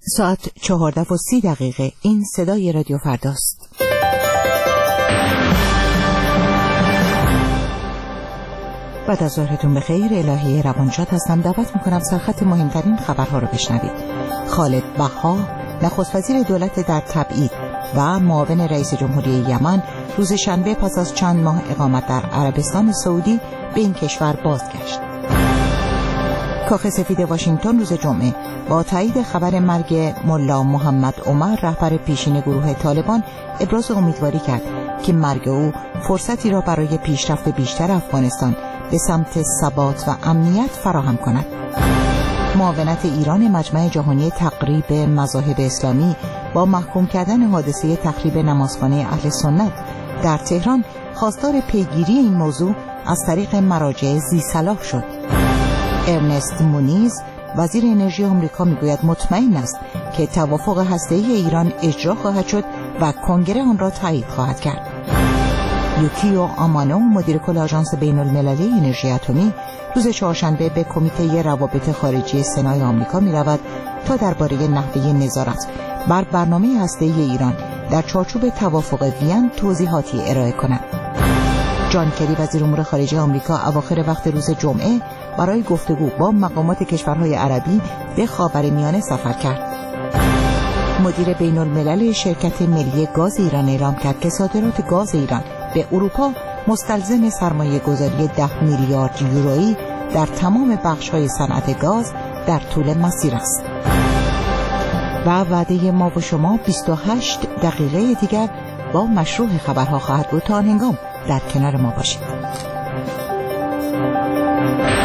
ساعت 14:30. این صدای رادیو فرداست. بعد از ظهرتون بخیر. الهی روانشاد هستم. دعوت میکنم سرخط مهمترین خبرها رو بشنوید. خالد بها، نخست وزیر دولت در تبعید و معاون رئیس جمهوری یمن، روز شنبه پس از چند ماه اقامت در عربستان سعودی به این کشور بازگشت. کاخ سفید واشنگتن روز جمعه با تایید خبر مرگ ملا محمد عمر، رهبر پیشین گروه طالبان، ابراز امیدواری کرد که مرگ او فرصتی را برای پیشرفت بیشتر افغانستان به سمت ثبات و امنیت فراهم کند. معاونت ایران مجمع جهانی تقریب مذاهب اسلامی با محکوم کردن حادثه تخریب نمازخانه اهل سنت در تهران خواستار پیگیری این موضوع از طریق مراجع ذی‌صلاح شد. ارنست مونیز، وزیر انرژی آمریکا، میگوید مطمئن است که توافق هسته‌ای ایران اجرا خواهد شد و کنگره آن را تایید خواهد کرد. یوکیو آمانو، مدیر کل آژانس بین‌المللی انرژی اتمی، روز چهارشنبه به کمیته روابط خارجی سنای آمریکا می‌رود تا درباره نحوه نظارت بر برنامه هسته‌ای ایران در چارچوب توافق وین توضیحاتی ارائه کند. جان کری، وزیر امور خارجه آمریکا، اواخر وقت روز جمعه برای گفتگو با مقامات کشورهای عربی به خاورمیانه سفر کرد. مدیر بین‌الملل شرکت ملی گاز ایران اعلام کرد که صادرات گاز ایران به اروپا مستلزم سرمایه‌گذاری 10 میلیارد یورویی در تمام بخش‌های صنعت گاز در طول مسیر است. و وعده ما و شما 28 دقیقه دیگر با مشروع خبرها خواهد بود. تا آن هنگام در کنار ما باشید.